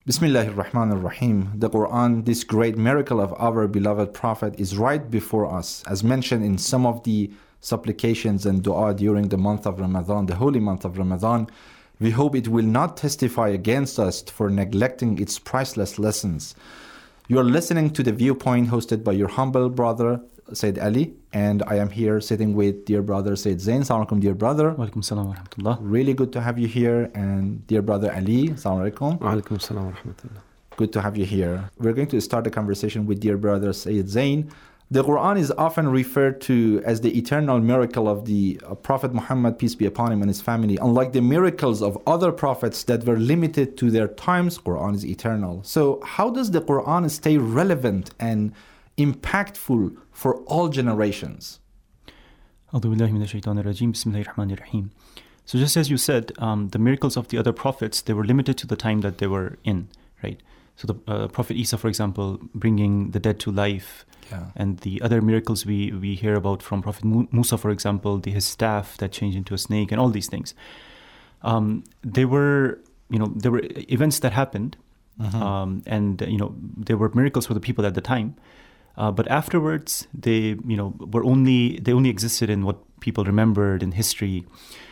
Bismillahir Rahmanir Rahim. The Quran, this great miracle of our beloved Prophet, is right before us, as mentioned in some of the supplications and dua during the month of Ramadan, the holy month of Ramadan. We hope it will not testify against us for neglecting its priceless lessons. You are listening to The Viewpoint, hosted by your humble brother, Sayyid Ali, and I am here sitting with dear brother Sayyid Zain. Assalamu alaikum, dear brother. Wa alaikum salam wa rahmatullah. Really good to have you here. And dear brother Ali, assalamu alaikum. Wa alaikum salam wa rahmatullah. Good to have you here. We're going to start a conversation with dear brother Sayyid Zain. The Quran is often referred to as the eternal miracle of the Prophet Muhammad, peace be upon him, and his family. Unlike the miracles of other prophets that were limited to their times, Quran is eternal. So how does the Quran stay relevant and impactful for all generations? A'udhu billahi minash shaitanir rajeem. Bismillahir rahmanir rahim. So just as you said, the miracles of the other prophets, they were limited to the time that they were in, right? So the Prophet Isa, for example, bringing the dead to life, and the other miracles we hear about from Prophet Musa, for example, his staff that changed into a snake, and all these things. There were events that happened, and there were miracles for the people at the time. But afterwards, they only existed in what people remembered in history.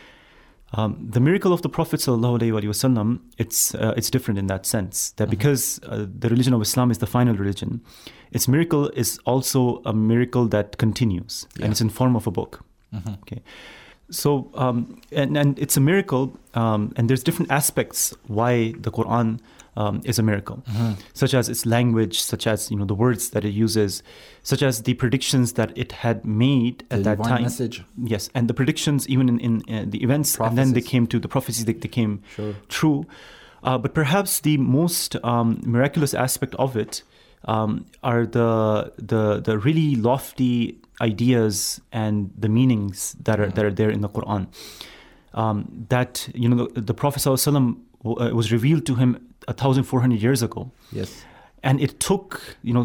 The miracle of the Prophet ﷺ, it's different in that sense, that because the religion of Islam is the final religion, its miracle is also a miracle that continues, and it's in form of a book. Okay, so and it's a miracle, and there's different aspects why the Quran is a miracle, such as its language, such as the words that it uses, such as the predictions that it had made at that time. Message. Yes, and the predictions even in the events, prophecies. And then they came to the prophecies that they came true. But perhaps the most miraculous aspect of it are the really lofty ideas and the meanings that are there in the Quran. That the Prophet ﷺ was revealed to him 1,400 years ago. Yes. And it took,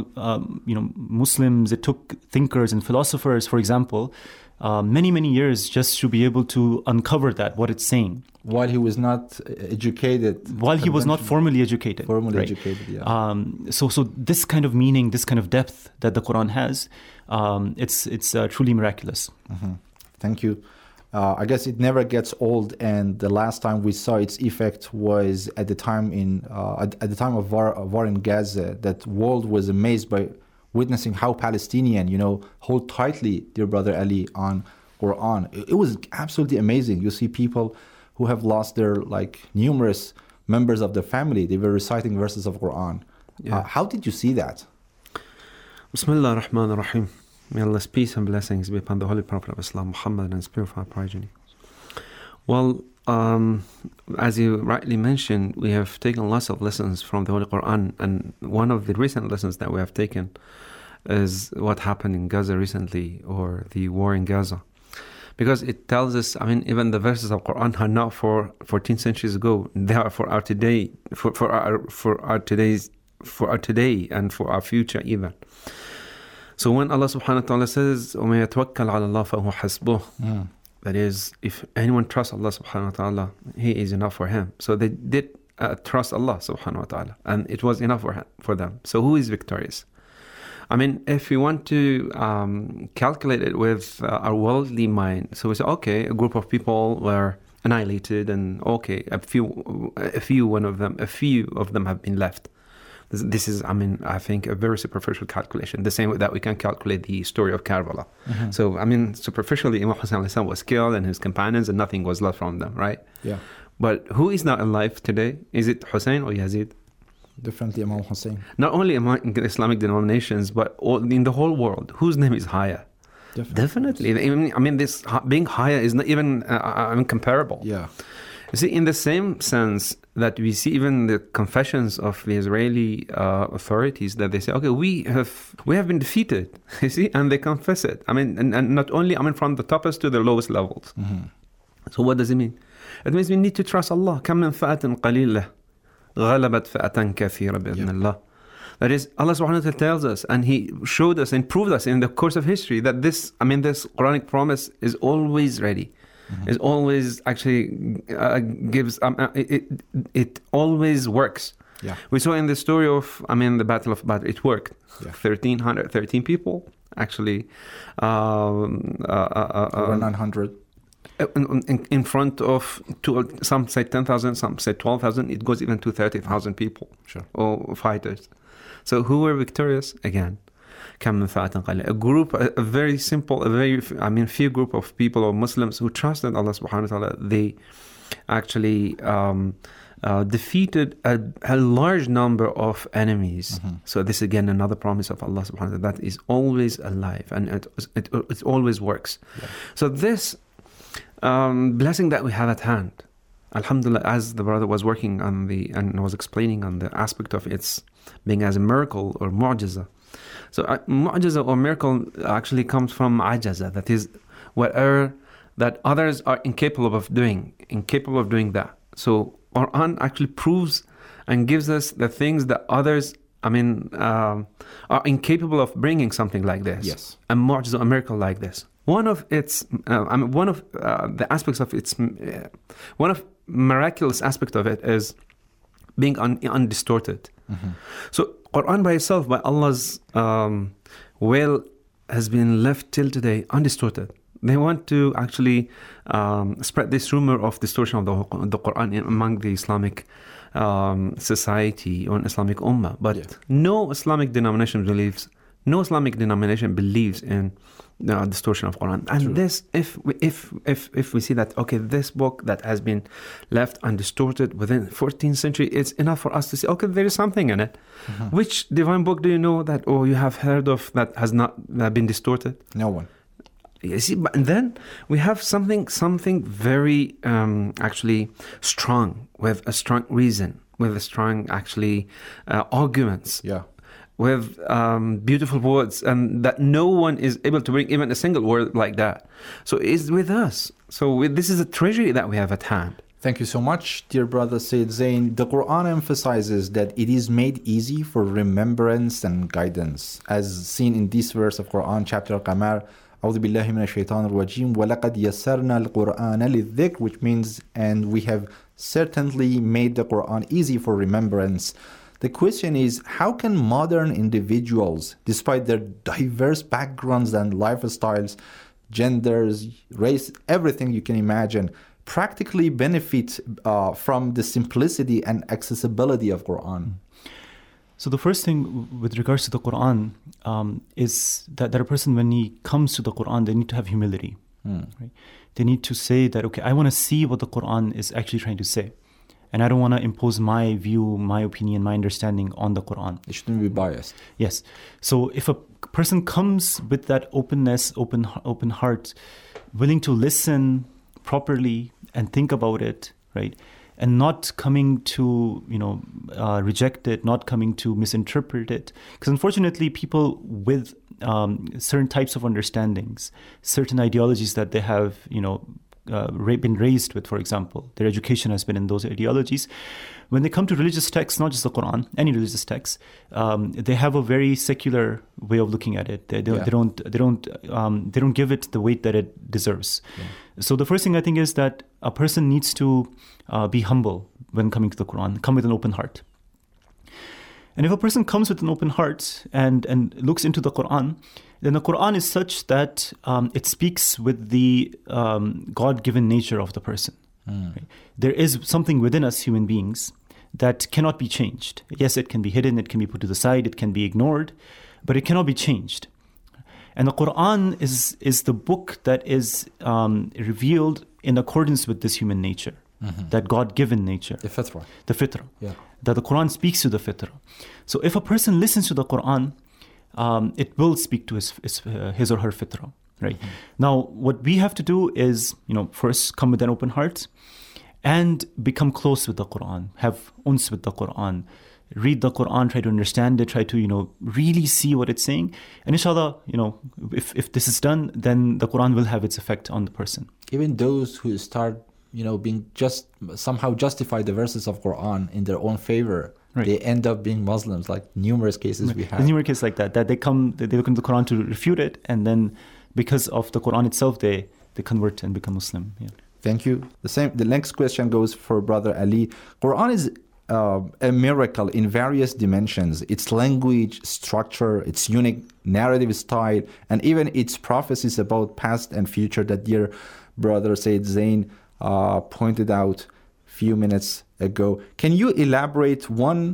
Muslims, it took thinkers and philosophers, for example, many years just to be able to uncover what it's saying. While he was not educated. While he was not formally educated. Educated, yeah. So this kind of meaning, this kind of depth that the Quran has, it's truly miraculous. Thank you. I guess it never gets old, and the last time we saw its effect was at the time of war in Gaza. That world was amazed by witnessing how Palestinian, hold tightly, dear brother Ali, on Quran. It was absolutely amazing. You see people who have lost their numerous members of the family. They were reciting verses of Quran. Yeah. How did you see that? Bismillah ar-Rahman ar-Rahim. May Allah's peace and blessings be upon the Holy Prophet of Islam, Muhammad, and his purified progeny. Well, as you rightly mentioned, we have taken lots of lessons from the Holy Quran, and one of the recent lessons that we have taken is what happened in Gaza recently, or the war in Gaza. Because it tells us, even the verses of Quran are not for 14 centuries ago. They are for our today, for our today, and for our future even. So when Allah subhanahu wa ta'ala says, وَمَن يَتَوَكَّلْ عَلَى اللَّهِ فَهُوَ حَسْبُهُ, that is, if anyone trusts Allah subhanahu wa ta'ala, He is enough for him. So they did trust Allah subhanahu wa ta'ala, and it was enough for them. So who is victorious? If we want to calculate it with our worldly mind, so we say, okay, a group of people were annihilated, and okay, a few of them have been left. This is, I think, a very superficial calculation, the same way that we can calculate the story of Karbala. So, superficially, Imam Hussein was killed and his companions, and nothing was left from them, right? Yeah. But who is not alive today? Is it Hussein or Yazid? Definitely Imam Hussein. Not only among Islamic denominations, but in the whole world, whose name is higher? Definitely. This being higher is not even comparable. Yeah. You see, in the same sense that we see even the confessions of the Israeli authorities, that they say, okay, we have been defeated, you see, and they confess it. And not only, from the toppest to the lowest levels. So what does it mean? It means we need to trust Allah. كَم مِّن فَأَةٍ قَلِيلَةٍ غَلَبَتْ فَأَةً كَثِيرًا بِإِذْنِ اللَّهِ. That is, Allah subhanahu wa ta'ala tells us, and He showed us and proved us in the course of history, that this Quranic promise is always ready. It always actually gives, it always works. Yeah. We saw in the story of, the Battle of Badr, it worked. Yeah. 1,313 people, actually. Over 900. In front of, some say 10,000, some say 12,000. It goes even to 30,000 people. Sure. Or fighters. So who were victorious? Again, a group, a very simple, few group of people or Muslims who trusted Allah subhanahu wa ta'ala. They actually defeated a large number of enemies. So this again another promise of Allah subhanahu wa ta'ala that is always alive and it always works. Yeah. So this blessing that we have at hand, alhamdulillah, as the brother was working on and was explaining on the aspect of its being as a miracle or mu'jiza. So mu'jiza or miracle actually comes from ajaza, that is whatever that others are incapable of doing that. So Quran actually proves and gives us the things that others are incapable of bringing something like this. Yes. A mu'jiza, a miracle like this. One of the aspects of its, one of miraculous aspect of it is being undistorted. So Quran by itself, by Allah's will, has been left till today undistorted. They want to actually spread this rumor of distortion of the Quran among the Islamic society or Islamic ummah. But no Islamic denomination believes in distortion of Quran. And True. This, if we see that, okay, this book that has been left undistorted within 14th century, it's enough for us to say, okay, there is something in it. Which divine book do you know that, or you have heard of, that has not been distorted? No one. You see, and then we have something very actually strong, with a strong reason, with a strong actually arguments. Yeah. With beautiful words, and that no one is able to bring even a single word like that. So it's with us. So this is a treasury that we have at hand. Thank you so much, dear brother Sayyid Zain. The Quran emphasizes that it is made easy for remembrance and guidance, as seen in this verse of Quran, chapter Al-Qamar. أعوذ بالله من الشيطان الرجيم وَلَقَدْ يَسَّرْنَا الْقُرْآنَ لِلذِّكْرِ, which means, and we have certainly made the Quran easy for remembrance. The question is, how can modern individuals, despite their diverse backgrounds and lifestyles, genders, race, everything you can imagine, practically benefit from the simplicity and accessibility of Quran? So the first thing with regards to the Quran is that a person, when he comes to the Quran, they need to have humility. Right? They need to say that, okay, I want to see what the Quran is actually trying to say. And I don't want to impose my view, my opinion, my understanding on the Quran. It shouldn't be biased. Yes. So if a person comes with that openness, open heart, willing to listen properly and think about it, right? And not coming to, reject it, not coming to misinterpret it. Because unfortunately, people with certain types of understandings, certain ideologies that they have, been raised with, for example, their education has been in those ideologies. When they come to religious texts, not just the Quran, any religious texts, they have a very secular way of looking at it. They don't give it the weight that it deserves. Yeah. So the first thing I think is that a person needs to be humble when coming to the Quran, come with an open heart. And if a person comes with an open heart and looks into the Quran, then the Quran is such that it speaks with the God-given nature of the person. Right? There is something within us human beings that cannot be changed. Yes, it can be hidden, it can be put to the side, it can be ignored, but it cannot be changed. And the Quran is the book that is revealed in accordance with this human nature, that God-given nature. The fitrah. The fitrah. Yeah. That the Quran speaks to the fitrah. So if a person listens to the Quran, it will speak to his or her fitrah. Right? Now, what we have to do is, first come with an open heart and become close with the Quran, have uns with the Quran, read the Quran, try to understand it, try to, really see what it's saying. And inshallah, if this is done, then the Quran will have its effect on the person. Even those who start, being just somehow justify the verses of Quran in their own favor, right, they end up being Muslims, like numerous cases we have. There's numerous cases like that they look into the Quran to refute it, and then because of the Quran itself, they convert and become Muslim. Yeah. Thank you. The next question goes for Brother Ali. Quran is a miracle in various dimensions: its language, structure, its unique narrative style, and even its prophecies about past and future that dear brother Sayyid Zain pointed out a few minutes ago. Can you elaborate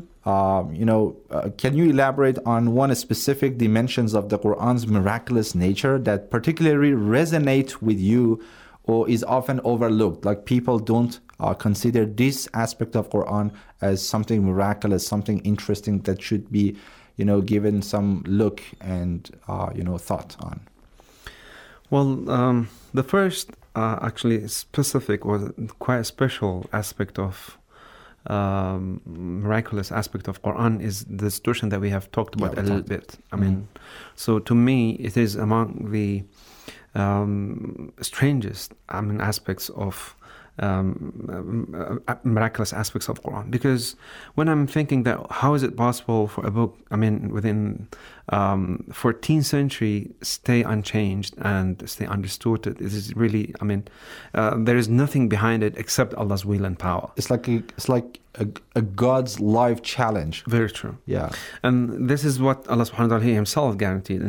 can you elaborate on one specific dimensions of the Quran's miraculous nature that particularly resonate with you or is often overlooked? Like people don't consider this aspect of Quran as something miraculous, something interesting that should be, given some look and, thought on. Well, the first actually specific or quite special aspect of miraculous aspect of Quran is the distortion that we have talked about a little bit. I mean, so to me, it is among the strangest aspects of miraculous aspects of Quran, because when I'm thinking that how is it possible for a book, within 14th century stay unchanged and stay undistorted, it is really, there is nothing behind it except Allah's will and power. It's like a God's life challenge. Very true. Yeah. And this is what Allah subhanahu wa ta'ala himself guaranteed.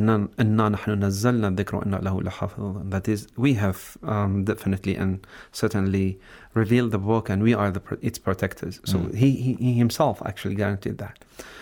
That is, we have definitely and certainly revealed the book, and we are its protectors. So he himself actually guaranteed that.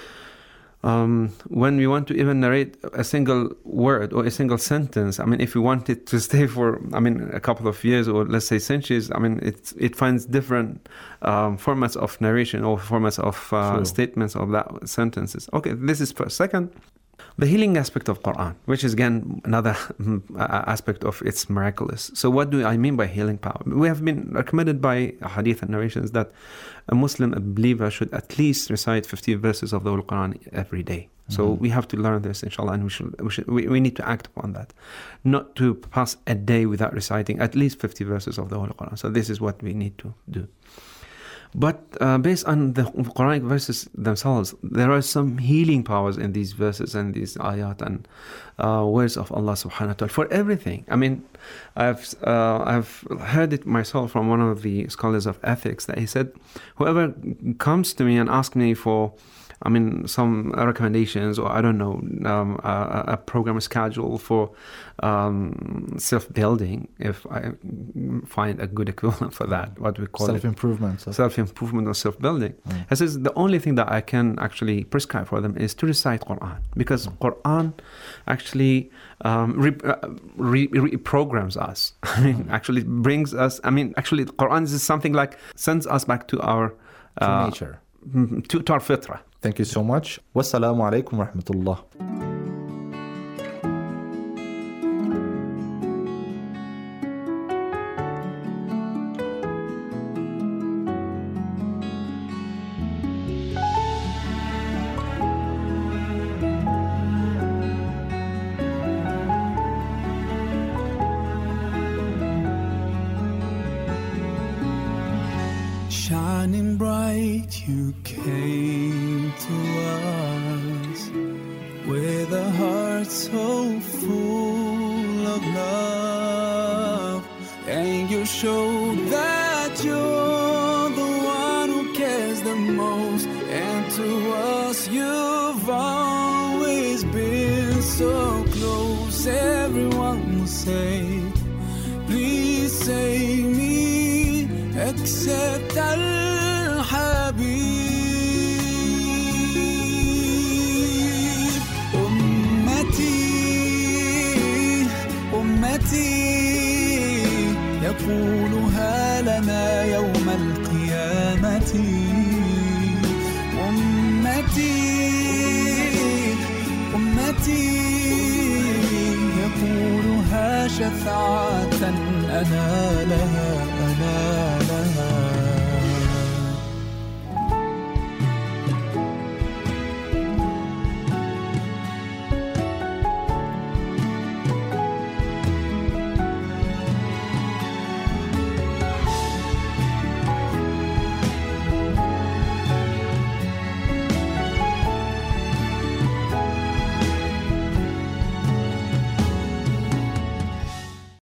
When we want to even narrate a single word or a single sentence, if we want it to stay for, a couple of years or let's say centuries, it finds different formats of narration or formats of statements of that sentences. Okay, this is first. Second, the healing aspect of Quran, which is again another aspect of its miraculous. So what do I mean by healing power? We have been recommended by hadith and narrations that a Muslim, a believer, should at least recite 50 verses of the Holy Quran every day. So we have to learn this, inshallah, and we need to act upon that. Not to pass a day without reciting at least 50 verses of the Holy Quran. So this is what we need to do. But based on the Quranic verses themselves, there are some healing powers in these verses and these ayat and words of Allah subhanahu wa ta'ala for everything. I've heard it myself from one of the scholars of ethics that he said, whoever comes to me and asks me for some recommendations, or I don't know, a program schedule for self-building, if I find a good equivalent for that, what we call self-improvement. Self-improvement or self-building. He says the only thing that I can actually prescribe for them is to recite Quran, because Quran actually reprograms us. Actually brings us, actually Quran is something like sends us back to our nature, to our fitra. Thank you so much. Wassalamu alaikum wa rahmatullah. Shining bright, you came to us with a heart so full of love, and you showed that you're the one who cares the most, and to us you've always been so close. Everyone will say, please save me, except Al-Habib. أمتي يقولها لنا يوم القيامة. أمتي يقولها شفاعة أنالها.